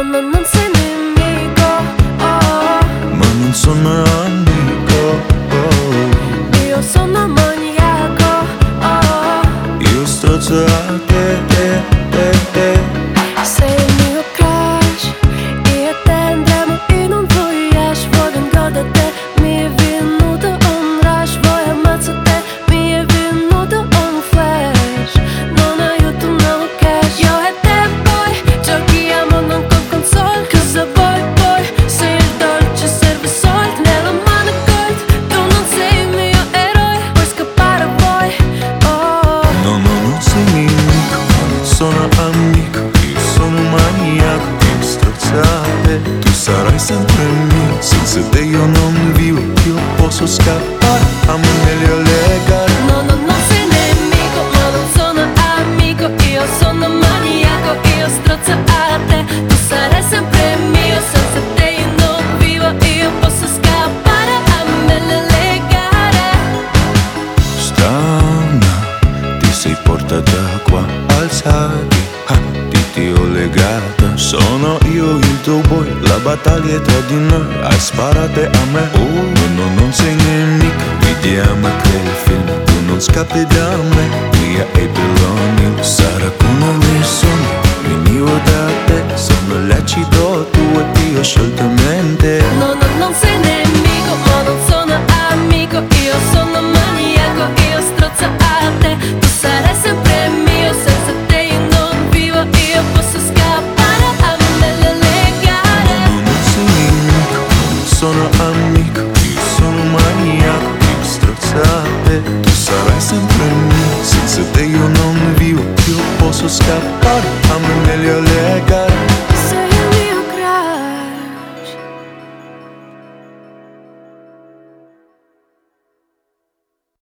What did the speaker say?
no, non sei nemico, oh. Ma non sono amico, oh. Io sono maniaco, oh. Io strozzo a te, Sei il mio crush, io e te andremo in un voyage. Voi vengo da te, mi è venuto un rush. Voi ammazzate, mi è venuto un flash. Non aiuto, no cash. Io e te poi giochiamo non con console. Cosa vuoi poi? Se il dolce serve soldi nella mano gold. Tu non sei il mio eroe, puoi scappare poi, oh. No, non sei nemico, non sono amico. Io sono maniaco, io strozzo a te. Tu sarai sempre mio, senza te io non vivo. Io posso scappare, a me meglio legare. No, non sei nemico, ma non sono amico. Io sono maniaco, io strozzo a te. Tu sarai sempre mio, senza te io non vivo. Io posso scappare, a me le legare. Strana, ti sei portata qua, alzati, ti ho legata. Sono io il tuo boy, la battaglia è tra di noi. Hai sparato a me, oh, non sei nemica. Vediamo quel film, tu non scappi da me. Via e Beloni, sarà come un sogno. Venivo da te, sono l'acido tuo e io scioltamente. No, non sei nemico, ma non sono amico. Io sono maniaco, io strozzo a te. Tu sarai sempre mio, senza te io non vivo. Io posso scappare, a me le legare. Non sei nemico, non sono amico. Io sono maniaco, io strozzo a te. Tu sarai sempre mio, senza te io non vivo. Io posso scappare, a me meglio legare.